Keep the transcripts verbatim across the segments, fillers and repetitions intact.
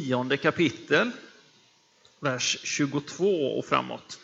tionde kapitel, vers tjugotvå och framåt.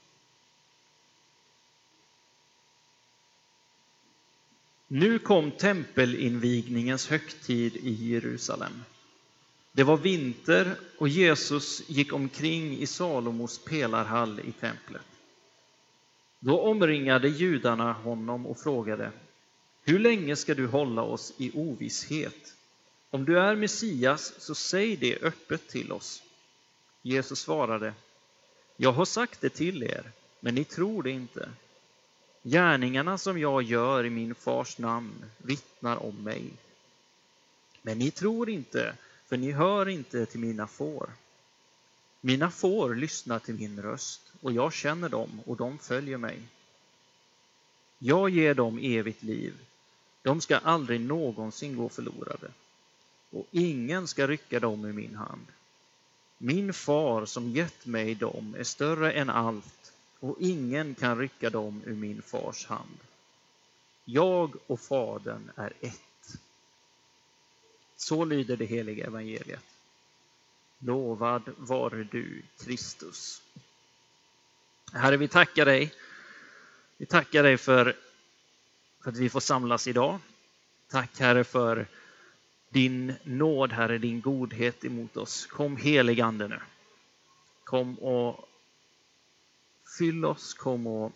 Nu kom tempelinvigningens högtid i Jerusalem. Det var vinter och Jesus gick omkring i Salomos pelarhall i templet. Då omringade judarna honom och frågade: hur länge ska du hålla oss i ovisshet? Om du är Messias, så säg det öppet till oss. Jesus svarade: jag har sagt det till er, men ni tror det inte. Gärningarna som jag gör i min fars namn vittnar om mig. Men ni tror inte, för ni hör inte till mina får. Mina får lyssnar till min röst, och jag känner dem, och de följer mig. Jag ger dem evigt liv. De ska aldrig någonsin gå förlorade, och ingen ska rycka dem ur min hand. Min far som gett mig dem är större än allt, och ingen kan rycka dem ur min fars hand. Jag och Fadern är ett. Så lyder det heliga evangeliet. Lovad vare du, Kristus. Herre, vi tackar dig. Vi tackar dig för, för att vi får samlas idag. Tack, Herre, för din nåd, Herre, din godhet emot oss. Kom, helig Ande nu. Kom och fyll oss, kom och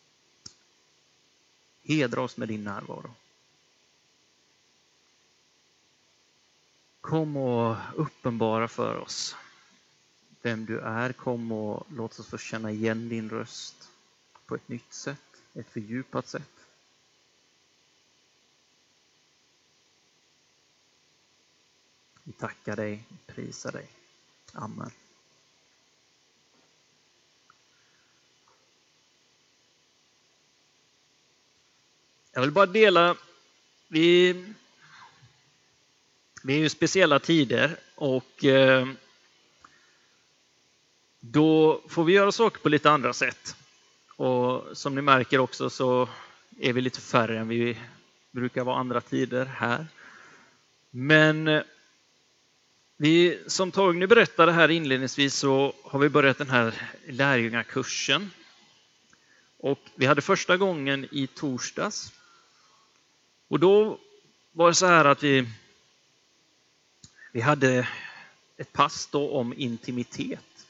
hedra oss med din närvaro. Kom och uppenbara för oss vem du är. Kom och låt oss få känna igen din röst på ett nytt sätt, ett fördjupat sätt. Vi tackar dig, prisar dig. Amen. Jag vill bara dela, vi, vi är ju speciella tider och eh, då får vi göra saker på lite andra sätt. Och som ni märker också så är vi lite färre än vi brukar vara andra tider här. Men vi, som Torgny berättade här inledningsvis, så har vi börjat den här lärjungakursen. Och vi hade första gången i torsdags. Och då var det så här att vi, vi hade ett pass då om intimitet.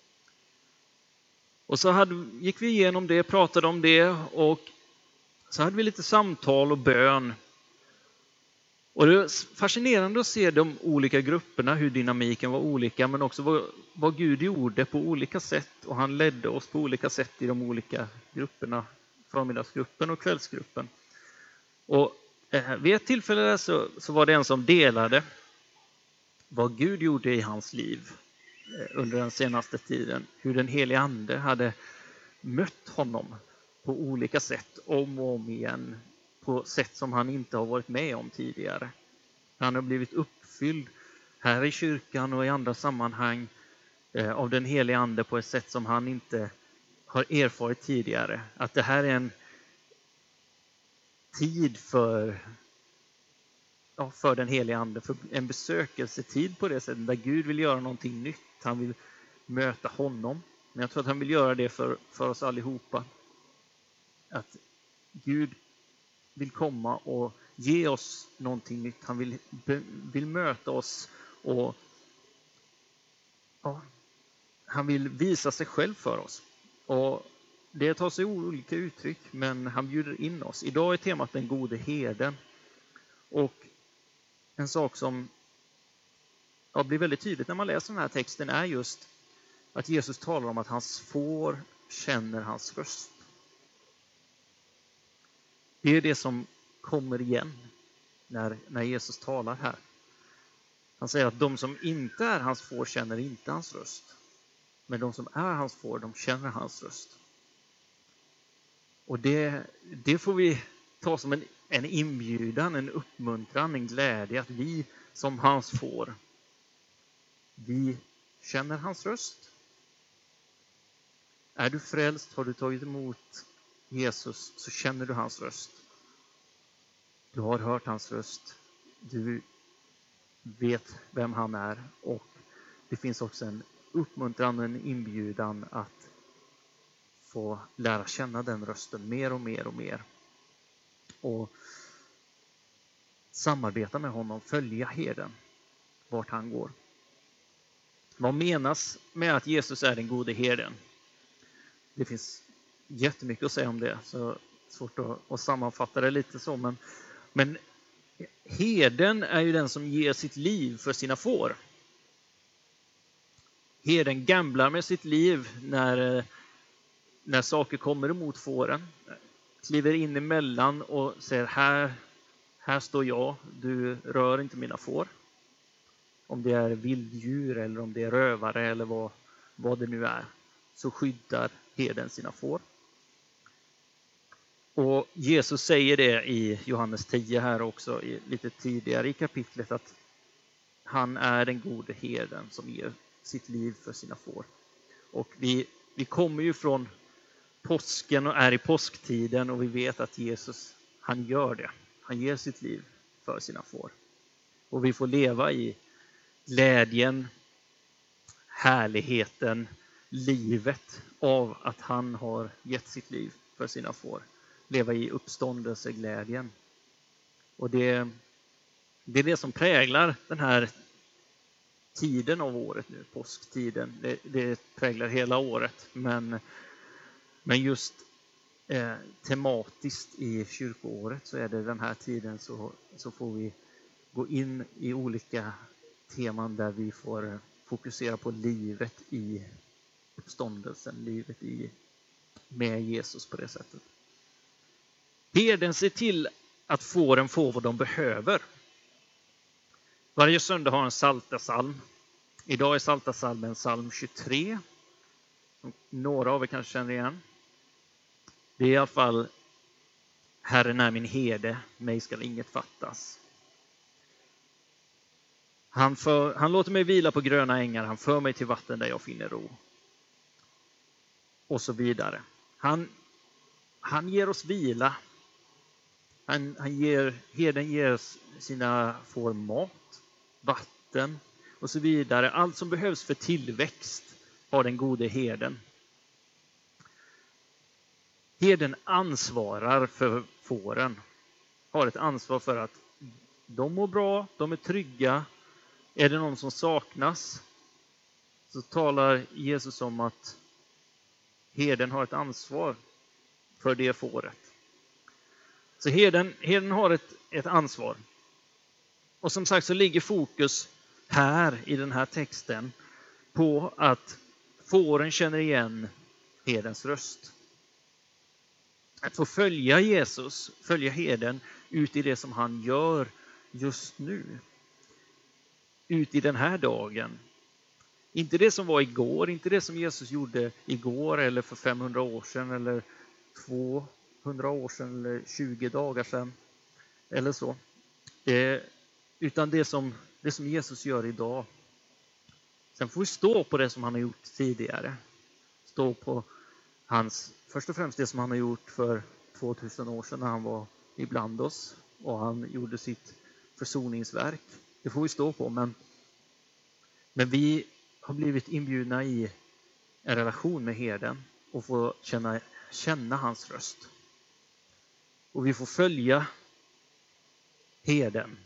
Och så hade, gick vi igenom det, pratade om det, och så hade vi lite samtal och bön. Och det är fascinerande att se de olika grupperna, hur dynamiken var olika, men också vad, vad Gud gjorde på olika sätt. Och han ledde oss på olika sätt i de olika grupperna, förmiddagsgruppen och kvällsgruppen. Och eh, vid ett tillfälle där så, så var det en som delade vad Gud gjorde i hans liv eh, under den senaste tiden. Hur den helige Ande hade mött honom på olika sätt, om och om igen. På sätt som han inte har varit med om tidigare. Han har blivit uppfylld här i kyrkan och i andra sammanhang eh, av den helige Ande på ett sätt som han inte har erfarit tidigare. Att det här är en tid för, ja, för den helige Ande, för en besökelsetid på det sättet där Gud vill göra någonting nytt. Han vill möta honom. Men jag tror att han vill göra det för, för oss allihopa. Att Gud vill komma och ge oss någonting nytt. Han vill, vill möta oss och ja, han vill visa sig själv för oss. Och det tar sig olika uttryck, men han bjuder in oss. Idag är temat den gode herden. Och en sak som ja, blir väldigt tydligt när man läser den här texten är just att Jesus talar om att hans får känner hans röst. Det är det som kommer igen när, när Jesus talar här. Han säger att de som inte är hans får känner inte hans röst. Men de som är hans får, de känner hans röst. Och det, det får vi ta som en, en inbjudan, en uppmuntran, en glädje att vi som hans får, vi känner hans röst. Är du frälst, har du tagit emot Jesus, så känner du hans röst. Du har hört hans röst. Du vet vem han är. Och det finns också en uppmuntran och en inbjudan att få lära känna den rösten mer och mer och mer. Och samarbeta med honom, följa herden vart han går. Vad menas med att Jesus är den gode herden? Det finns jättemycket att säga om det, så svårt att, att sammanfatta det lite så. Men, men herden är ju den som ger sitt liv för sina får. Herden gamblar med sitt liv när, när saker kommer emot fåren. Kliver in emellan och säger här, här står jag, du rör inte mina får. Om det är vilddjur eller om det är rövare eller vad, vad det nu är, så skyddar herden sina får. Och Jesus säger det i Johannes tio här också, lite tidigare i kapitlet, att han är den gode herden som ger sitt liv för sina får. Och vi, vi kommer ju från påsken och är i påsktiden, och vi vet att Jesus, han gör det. Han ger sitt liv för sina får. Och vi får leva i glädjen, härligheten, livet av att han har gett sitt liv för sina får. Leva i uppståndelseglädjen. Och det, det är det som präglar den här tiden av året nu, påsktiden. Det, det präglar hela året, men, men just eh, tematiskt i kyrkoåret så är det den här tiden så, så får vi gå in i olika teman där vi får fokusera på livet i uppståndelsen, livet i, med Jesus på det sättet. Herden ser till att fåren får vad de behöver. Varje söndag har en psaltarpsalm. Idag är psaltarpsalmen psalm tjugotre. Några av er kanske känner igen. Det är i alla fall: Herren är min herde, mig ska inget fattas. Han, för, han låter mig vila på gröna ängar, han för mig till vatten där jag finner ro. Och så vidare. Han, han ger oss vila. Han, han ger, herden ger sina får mat, vatten och så vidare. Allt som behövs för tillväxt har den gode herden. Herden ansvarar för fåren. Har ett ansvar för att de mår bra, de är trygga. Är det någon som saknas, så talar Jesus om att herden har ett ansvar för det fåret. Så herden, herden har ett, ett ansvar. Och som sagt så ligger fokus här i den här texten på att fåren känner igen herdens röst. Att få följa Jesus, följa herden ut i det som han gör just nu. Ut i den här dagen. Inte det som var igår, inte det som Jesus gjorde igår eller för femhundra år sedan eller tvåhundra år sedan eller tjugo dagar sedan eller så. Eh, utan det som, det som Jesus gör idag. Sen får vi stå på det som han har gjort tidigare. Stå på hans, först och främst det som han har gjort för tvåtusen år sedan när han var ibland oss och han gjorde sitt försoningsverk. Det får vi stå på, men, men vi har blivit inbjudna i en relation med herden och får känna, känna hans röst. Och vi får följa herden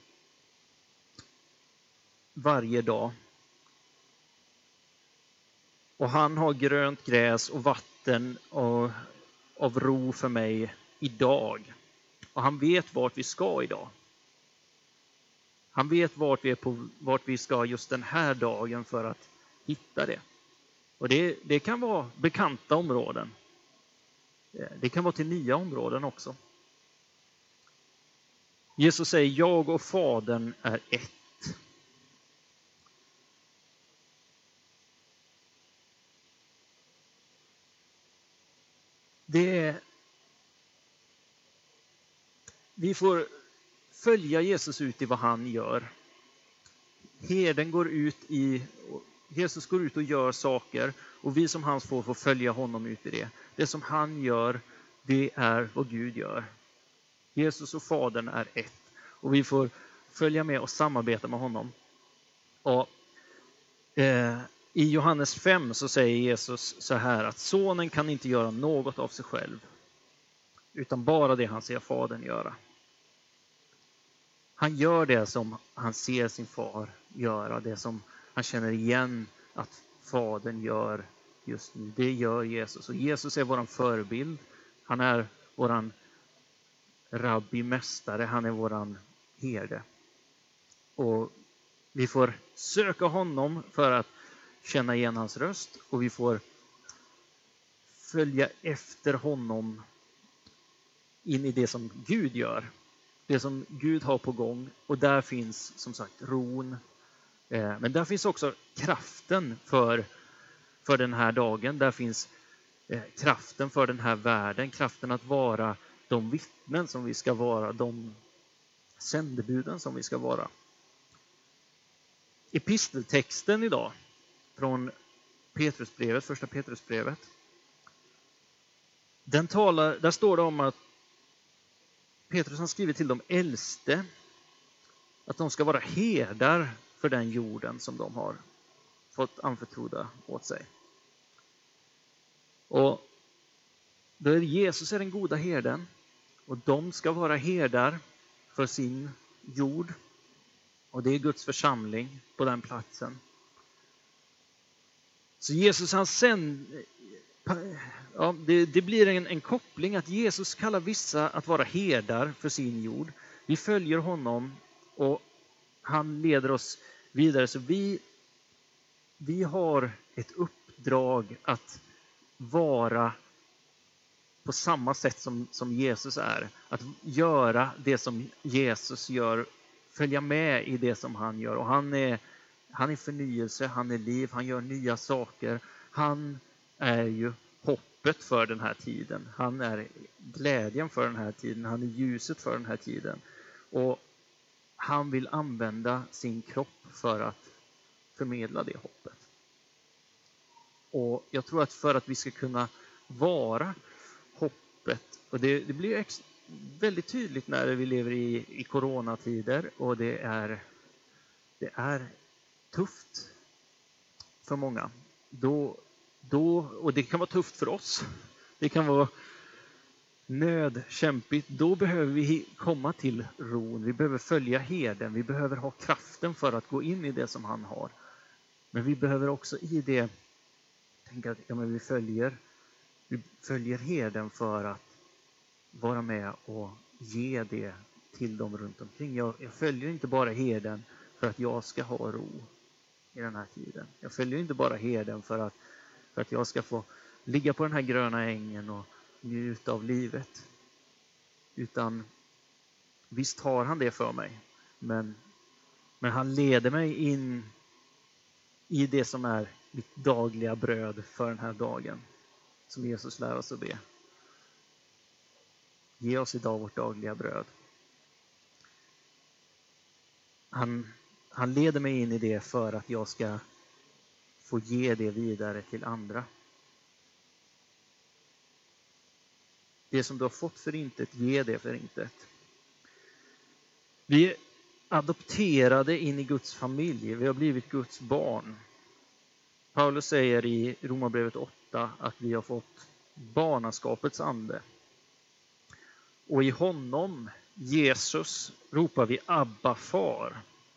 varje dag. Och han har grönt gräs och vatten och, av ro för mig idag. Och han vet vart vi ska idag. Han vet vart vi, är på, vart vi ska just den här dagen för att hitta det. Och det, det kan vara bekanta områden. Det kan vara till nya områden också. Jesus säger: jag och Fadern är ett. Det är, vi får följa Jesus ut i vad han gör. Herden går ut i, Jesus går ut och gör saker och vi som hans får får följa honom ut i det. Det som han gör, det är vad Gud gör. Jesus och Fadern är ett. Och vi får följa med och samarbeta med honom. Och Eh, I Johannes fem så säger Jesus så här att sonen kan inte göra något av sig själv, utan bara det han ser fadern göra. Han gör det som han ser sin far göra, det som han känner igen att fadern gör just nu. Det gör Jesus. Och Jesus är våran förebild. Han är våran rabbi, mästare. Han är våran herde. Och vi får söka honom för att känna igen hans röst. Och vi får följa efter honom in i det som Gud gör. Det som Gud har på gång. Och där finns som sagt ron. Men där finns också kraften för, för den här dagen. Där finns kraften för den här världen. Kraften att vara de vittnen som vi ska vara. De sändebuden som vi ska vara. Episteltexten idag från Petrusbrevet, första Petrusbrevet. Den talar, där står det om att Petrus har skrivit till de äldste att de ska vara herdar för den jorden som de har fått anförtrodda åt sig. Och då är Jesus är den goda herden och de ska vara herdar för sin jord. Och det är Guds församling på den platsen. Så Jesus han sen, ja, det, det blir en, en koppling att Jesus kallar vissa att vara herdar för sin jord. Vi följer honom och han leder oss vidare. Så vi, vi har ett uppdrag att vara på samma sätt som, som Jesus är. Att göra det som Jesus gör. Följa med i det som han gör. Och han är, han är förnyelse, han är liv, han gör nya saker. Han är ju hoppet för den här tiden. Han är glädjen för den här tiden. Han är ljuset för den här tiden. Och han vill använda sin kropp för att förmedla det hoppet. Och jag tror att för att vi ska kunna vara hoppet, och det, det blir ex, väldigt tydligt när vi lever i, i coronatider och det är, det är tufft för många. Då, då, och det kan vara tufft för oss. Det kan vara nödkämpigt. Då behöver vi komma till ron. Vi behöver följa herden. Vi behöver ha kraften för att gå in i det som han har. Men vi behöver också i det tänka att ja, men vi följer vi följer herden för att vara med och ge det till dem runt omkring. Jag, jag följer inte bara herden för att jag ska ha ro i den här tiden. Jag följer inte bara herden för att, för att jag ska få ligga på den här gröna ängen och njuta av livet. Utan visst har han det för mig. Men, men han leder mig in i det som är mitt dagliga bröd för den här dagen. Som Jesus lär oss att be. Ge oss idag vårt dagliga bröd. Han, han leder mig in i det för att jag ska få ge det vidare till andra. Det som du har fått för intet, ge det för intet. Vi är adopterade in i Guds familj. Vi har blivit Guds barn. Paulus säger i Romarbrevet åtta att vi har fått barnaskapets ande. Och i honom, Jesus, ropar vi Abba far.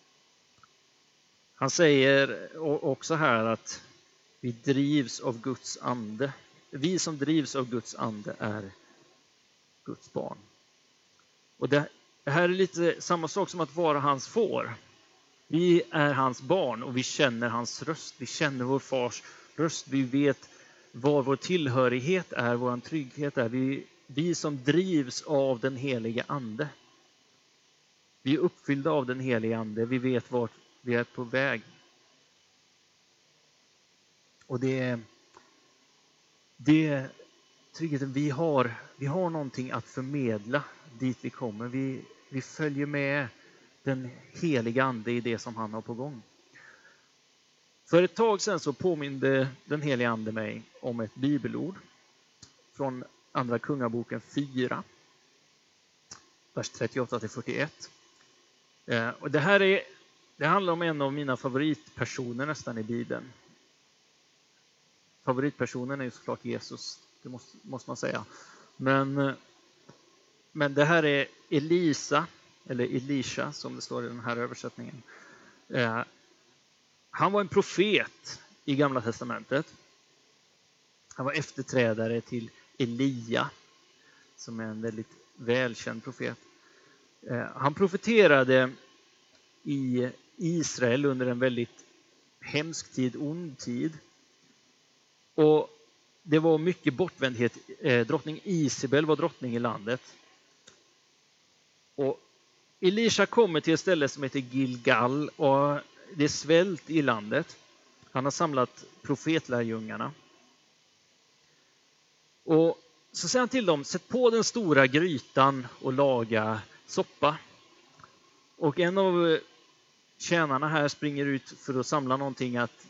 Han säger också här att vi drivs av Guds ande. Vi som drivs av Guds ande är Guds barn. Och det här är lite samma sak som att vara hans får. Vi är hans barn och vi känner hans röst. Vi känner vår fars röst. Vi vet vad vår tillhörighet är, vår trygghet är. Vi, vi som drivs av den helige ande. Vi är uppfyllda av den helige ande. Vi vet vart vi är på väg. Och det är det tryggheten vi har. Vi har någonting att förmedla dit vi kommer. Vi, vi följer med den heliga ande i det som han har på gång. För ett tag sedan så påminde den heliga ande mig om ett bibelord från andra kungaboken fyra, vers trettioåtta till fyrtioett. Och det här är Det handlar om en av mina favoritpersoner nästan i Bibeln. Favoritpersonen är ju såklart Jesus, det måste, måste man säga. Men, men det här är Elisa, eller Elisha som det står i den här översättningen. Eh, han var en profet i Gamla testamentet. Han var efterträdare till Elia, som är en väldigt välkänd profet. Eh, han profeterade i Israel under en väldigt hemsk tid, ond tid. Och det var mycket bortvändhet. Eh, drottning Isabel var drottning i landet. Och Elisha kommer till ett ställe som heter Gilgal och det är svält i landet. Han har samlat profetlärjungarna. Och så säger han till dem, sätt på den stora grytan och laga soppa. Och en av tjänarna här springer ut för att samla någonting att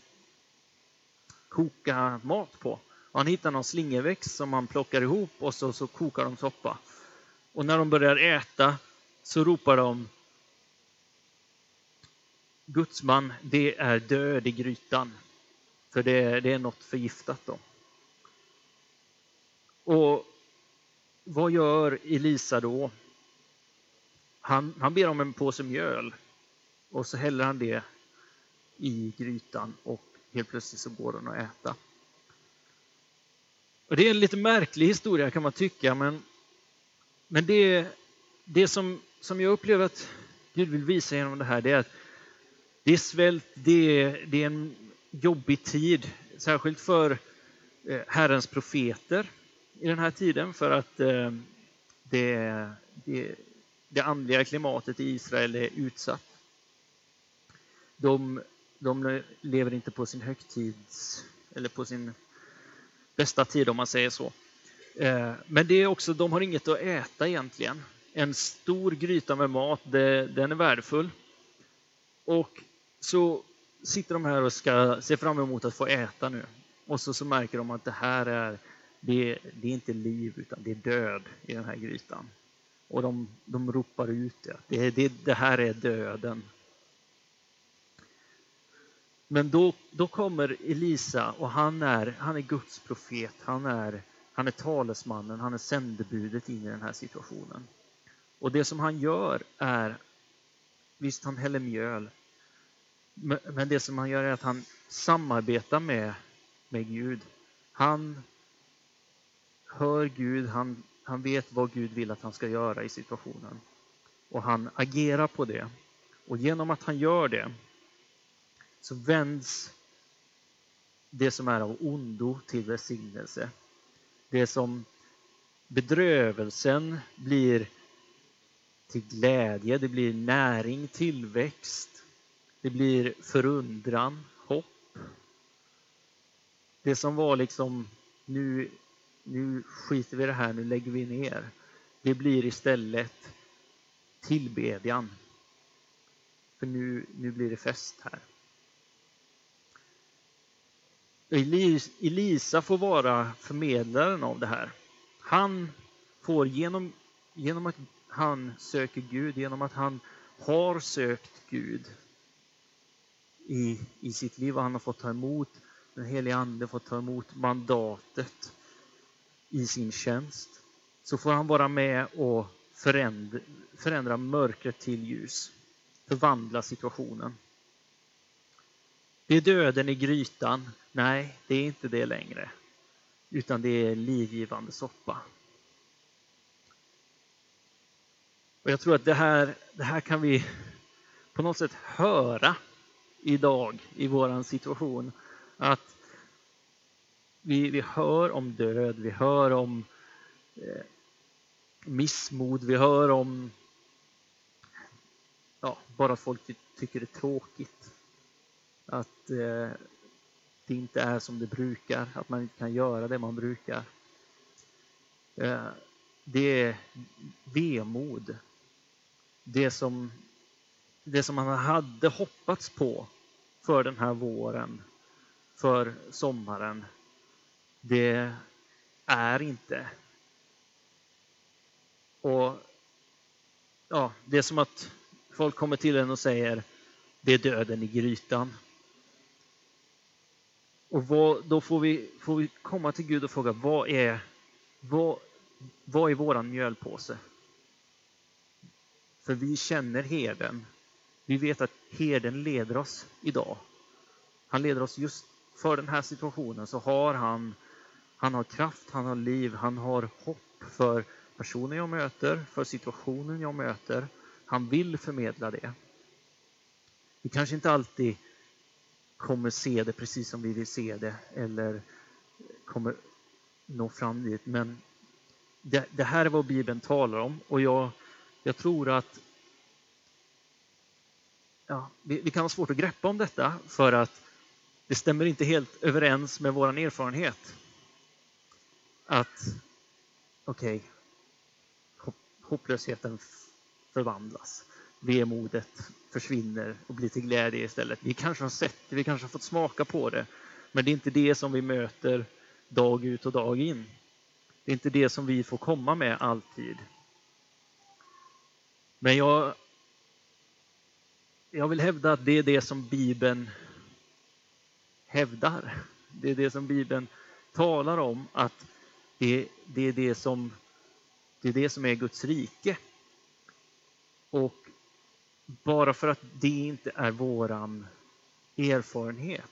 koka mat på. Och han hittar någon slingerväxt som han plockar ihop och så, så kokar de soppa. Och när de börjar äta så ropar de, Gudsman, det är död i grytan. För det, det är något förgiftat då. Och vad gör Elisa då? Han, han ber om en påse mjöl. Och så häller han det i grytan och helt plötsligt så går den att äta. Och det är en lite märklig historia kan man tycka. Men, men det, det som, som jag upplever att Gud vill visa genom det här, det är att det är svält, det är, det är en jobbig tid. Särskilt för eh, Herrens profeter i den här tiden. För att eh, det, det, det andliga klimatet i Israel är utsatt. De, de lever inte på sin högtids eller på sin bästa tid om man säger så. Eh, men det är också, de har inget att äta egentligen. En stor gryta med mat, det, den är värdefull. Och så sitter de här och ska se fram emot att få äta nu. Och så, så märker de att det här är, det, det är inte liv utan det är död i den här grytan. Och de, de ropar ut det. Det, det. Det här är döden. Men då, då kommer Elisa och han är, han är Guds profet. Han är, han är talesmannen, han är sändebudet in i den här situationen. Och det som han gör är, visst han häller mjöl. Men det som han gör är att han samarbetar med, med Gud. Han hör Gud, han, han vet vad Gud vill att han ska göra i situationen. Och han agerar på det. Och genom att han gör det så vänds det som är av ondo till välsignelse. Det som bedrövelsen blir till glädje, det blir näring, tillväxt. Det blir förundran, hopp. Det som var liksom, nu, nu skiter vi det här, nu lägger vi ner. Det blir istället tillbedjan. För nu, nu blir det fest här. Elisa får vara förmedlaren av det här. Han får genom, genom att han söker Gud, genom att han har sökt Gud i, i sitt liv och han har fått ta emot den helige ande, fått ta emot mandatet i sin tjänst, så får han vara med och förändra, förändra mörkret till ljus, förvandla situationen. Det är döden i grytan. Nej, det är inte det längre. Utan det är livgivande soppa. Och jag tror att det här, det här kan vi på något sätt höra idag i våran situation. Att vi, vi hör om död, vi hör om eh, missmod, vi hör om ja, bara folk tycker det är tråkigt. Att eh, det inte är som det brukar, att man inte kan göra det man brukar. Eh, det är vemod. Det som, det som man hade hoppats på för den här våren, för sommaren, det är inte. Och ja, det är som att folk kommer till en och säger, det är döden i grytan. Och vad, då får vi, får vi komma till Gud och fråga, vad är, vad, vad är våran mjölpåse? För vi känner herden. Vi vet att herden leder oss idag. Han leder oss just för den här situationen, så har han, han har kraft, han har liv, han har hopp för personen jag möter, för situationen jag möter. Han vill förmedla det. Vi kanske inte alltid kommer se det precis som vi vill se det eller kommer nå fram dit, men det, det här är vad Bibeln talar om, och jag, jag tror att ja, vi, vi kan ha svårt att greppa om detta för att det stämmer inte helt överens med vår erfarenhet. Att okej, okay, hopplösheten förvandlas. Vemodet försvinner och blir till glädje istället. Vi kanske har sett det, vi kanske har fått smaka på det. Men det är inte det som vi möter dag ut och dag in. Det är inte det som vi får komma med alltid. Men jag, jag vill hävda att det är det som Bibeln hävdar. Det är det som Bibeln talar om, att det, det, är, det, som, det är det som är Guds rike. Och bara för att det inte är våran erfarenhet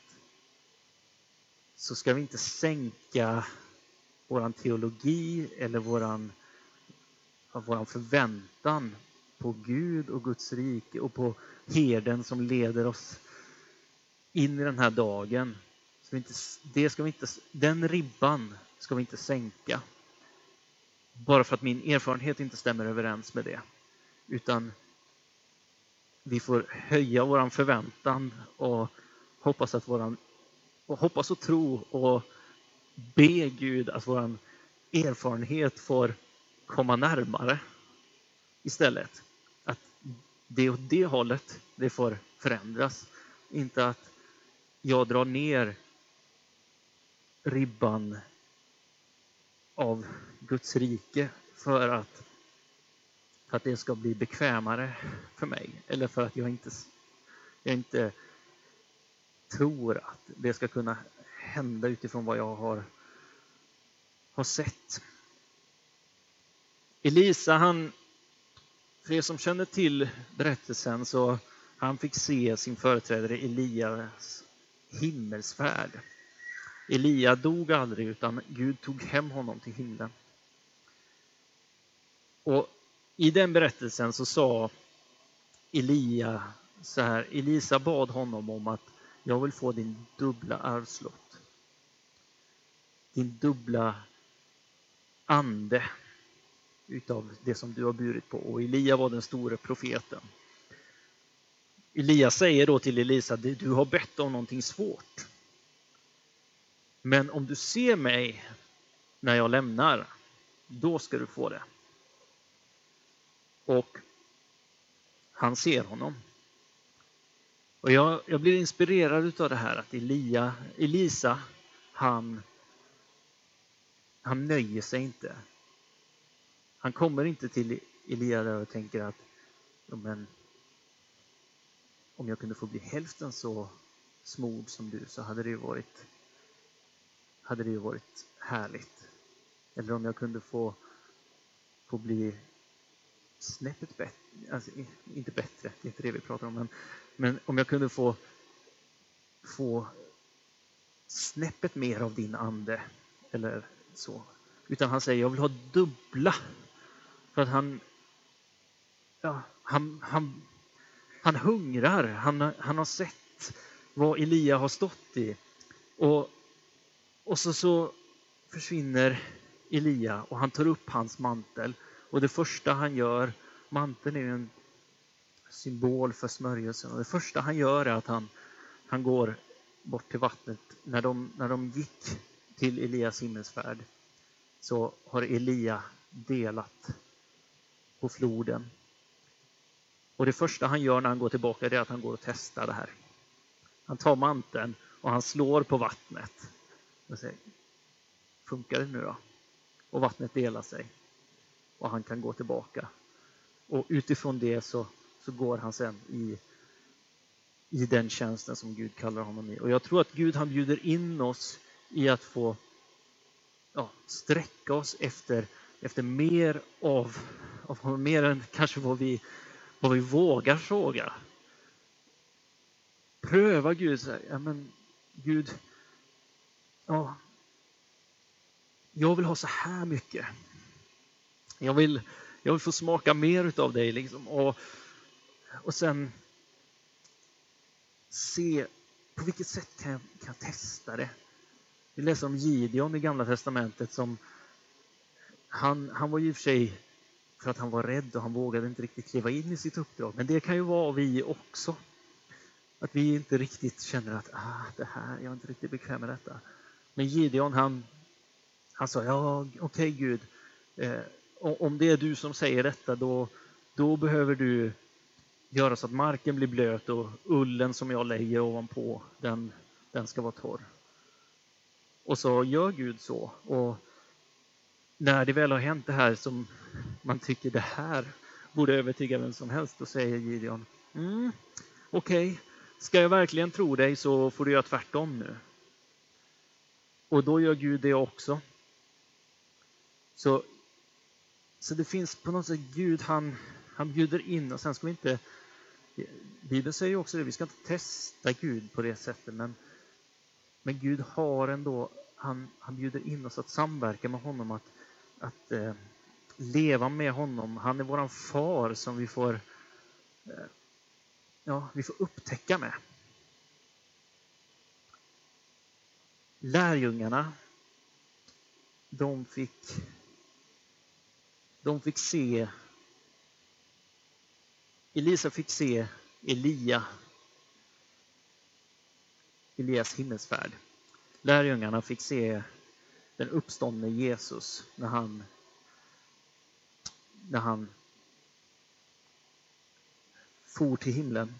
så ska vi inte sänka våran teologi eller våran, våran förväntan på Gud och Guds rike och på herden som leder oss in i den här dagen. Så vi inte, det ska vi inte, den ribban ska vi inte sänka. Bara för att min erfarenhet inte stämmer överens med det. Utan vi får höja våran förväntan och hoppas att våran och hoppas och tro och be Gud att våran erfarenhet får komma närmare istället. Att det åt det hållet det får förändras. Inte att jag drar ner ribban av Guds rike för att, för att det ska bli bekvämare för mig. Eller för att jag inte, jag inte tror att det ska kunna hända utifrån vad jag har, har sett. Elisa, han, för er som känner till berättelsen, så han fick se sin företrädare Elias himmelsfärd. Elia dog aldrig, utan Gud tog hem honom till himlen. Och i den berättelsen så sa Elia så här, Elisa bad honom om att jag vill få din dubbla arvslott. Din dubbla ande utav det som du har burit på. Och Elia var den store profeten. Elia säger då till Elisa, du har bett om någonting svårt. Men om du ser mig när jag lämnar, då ska du få det. Och han ser honom. Och jag, jag blir inspirerad av det här att Elia, Elisa, han, han nöjer sig inte. Han kommer inte till Elia där och tänker att ja, men, om jag kunde få bli hälften så smord som du så hade det ju varit, hade det ju varit härligt. Eller om jag kunde få, få bli snäppet bättre, alltså inte bättre, det är inte det vi pratar om, men, men om jag kunde få, få snäppet mer av din ande eller så. Utan han säger, jag vill ha dubbla. För att han, ja, han, han, han hungrar, han, han har sett vad Elia har stått i. Och, och så, så försvinner Elia och han tar upp hans mantel. Och det första han gör, manteln är ju en symbol för smörjelsen. Och det första han gör är att han, han går bort till vattnet. När de, när de gick till Elias himmelsfärd så har Elia delat på floden. Och det första han gör när han går tillbaka är att han går och testar det här. Han tar manteln och han slår på vattnet. Och säger, funkar det nu då? Och vattnet delar sig. Och han kan gå tillbaka. Och utifrån det så, så går han sen i, i den tjänsten som Gud kallar honom i. Och jag tror att Gud han bjuder in oss i att få ja, sträcka oss efter, efter mer av, av mer än kanske vad vi, vad vi vågar fråga. Pröva Gud. Så här, ja, men Gud, ja, jag vill ha så här mycket. Jag vill, jag vill få smaka mer utav dig. Liksom. Och, och sen se på vilket sätt kan jag, kan jag testa det. Vi läser om Gideon i Gamla testamentet. Som han, han var ju i och för sig för att han var rädd och han vågade inte riktigt kliva in i sitt uppdrag. Men det kan ju vara vi också. Att vi inte riktigt känner att ah, det här, jag är inte riktigt bekväm med detta. Men Gideon han, han sa, ja okej okay, Gud. Eh, om det är du som säger detta då, då behöver du göra så att marken blir blöt och ullen som jag lägger ovanpå den, den ska vara torr. Och så gör Gud så. Och när det väl har hänt det här som man tycker det här borde övertyga vem som helst, då säger Gideon, mm, okej, okay. Ska jag verkligen tro dig så får du göra tvärtom nu. Och då gör Gud det också. Så, så det finns på något sätt Gud, han, han bjuder in och sen ska vi inte, Bibeln säger också det, vi ska inte testa Gud på det sättet, men, men Gud har ändå, han, han bjuder in oss att samverka med honom, att, att eh, leva med honom. Han är våran far som vi får eh, ja, vi får upptäcka med. Lärjungarna, de fick de fick se Elisa fick se Elia Elias himmelsfärd. Lärjungarna fick se den uppståndne Jesus när han när han for till himlen.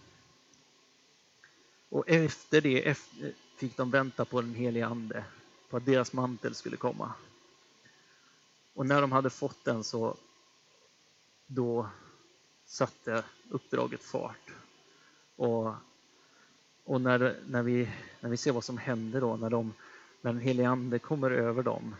Och efter det fick de vänta på den helige ande, på att deras mantel skulle komma. Och när de hade fått den så då satte uppdraget fart. Och, och när, när, vi, när vi ser vad som händer då, när, de, när den helige ande kommer över dem.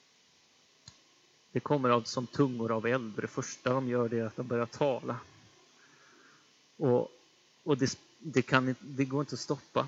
Det kommer av, som tungor av eld. Det första de gör det är att de börjar tala. Och, och det, det, kan, det går inte att stoppa.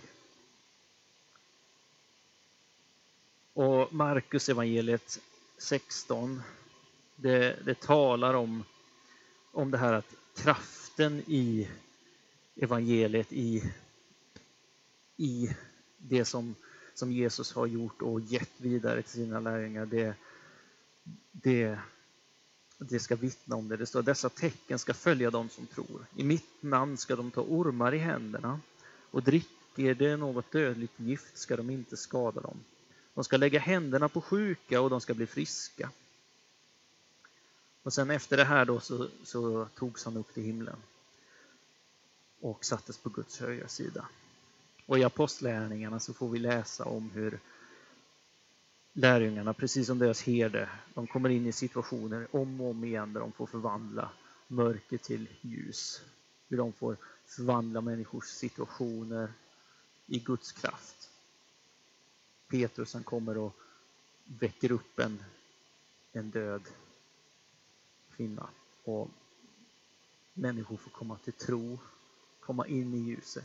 Och Markus evangeliet sexton, det, det talar om, om det här att kraften i evangeliet, i, i det som, som Jesus har gjort och gett vidare till sina lärjungar, det, det, det ska vittna om det. Det står, dessa tecken ska följa dem som tror. I mitt namn ska de ta ormar i händerna, och dricker det något dödligt gift ska de inte skada dem. De ska lägga händerna på sjuka och de ska bli friska. Och sen efter det här då så, så togs han upp till himlen och sattes på Guds högra sida. Och i apostlärningarna så får vi läsa om hur lärjungarna, precis som deras herde, de kommer in i situationer om och om igen där de får förvandla mörker till ljus. Hur de får förvandla människors situationer i Guds kraft. Petrus han kommer och väcker upp en, en död kvinna. Och människor får komma till tro, komma in i ljuset.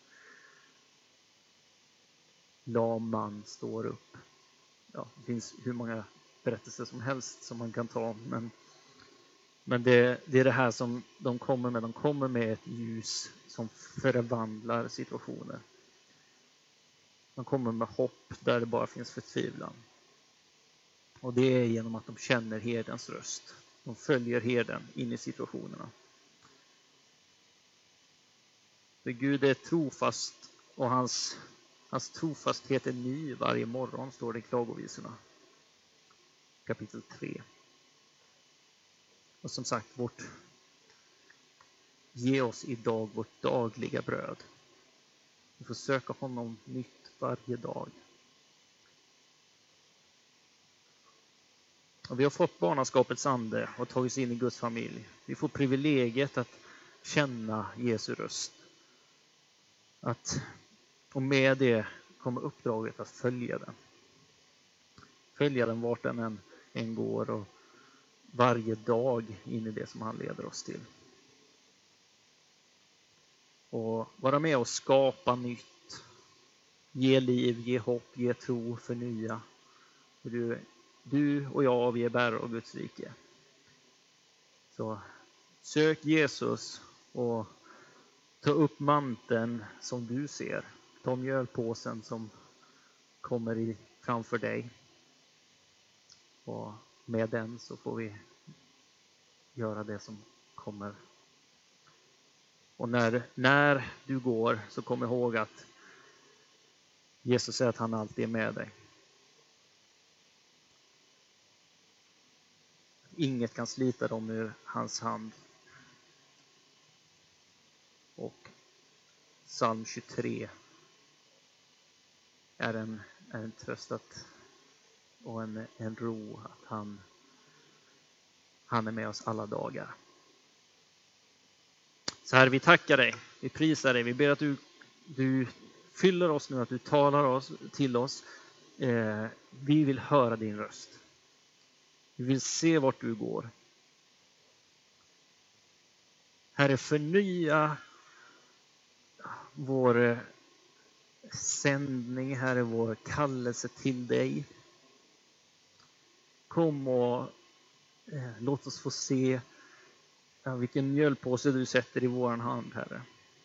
Lam man står upp. Ja, det finns hur många berättelser som helst som man kan ta. Men, men det, det är det här som de kommer med. De kommer med ett ljus som förvandlar situationer. De kommer med hopp där det bara finns förtvivlan. Och det är genom att de känner herdens röst. De följer herden in i situationerna. För Gud är trofast och hans, hans trofasthet är ny varje morgon, står det i Klagovisorna. Kapitel tre. Och som sagt, vårt, ge oss idag vårt dagliga bröd. Vi får söka honom nytt varje dag. Och vi har fått barnaskapets ande och tagits in i Guds familj. Vi får privilegiet att känna Jesu röst. Att, och med det kommer uppdraget att följa den. Följa den vart den än, än går och varje dag in i det som han leder oss till. Och vara med och skapa nytt. Ge liv, ge hopp, ge tro, förnya. Du, du och jag, vi är bärare av Guds rike. Så sök Jesus och ta upp manteln som du ser. Ta mjölpåsen som kommer i, framför dig. Och med den så får vi göra det som kommer. Och när, när du går så kom ihåg att Jesus säger att han alltid är med dig. Inget kan slita dem ur hans hand. Och psalm tjugotre är en, är en tröst att, och en, en ro att han, han är med oss alla dagar. Så här, vi tackar dig, vi prisar dig, vi ber att du, du fyller oss nu, att du talar oss, till oss. Eh, vi vill höra din röst. Vi vill se vart du går. Herre, förnya vår sändning, Herre, vår kallelse till dig. Kom och eh, låt oss få se ja, vilken mjölpåse du sätter i våran hand, Herre.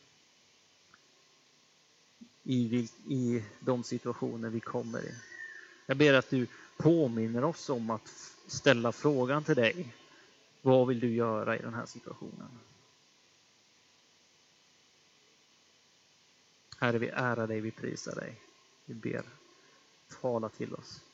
I, I de situationer vi kommer i. Jag ber att du påminner oss om att ställa frågan till dig. Vad vill du göra i den här situationen? Herre, vi ärar dig, vi prisar dig. Vi ber, tala till oss.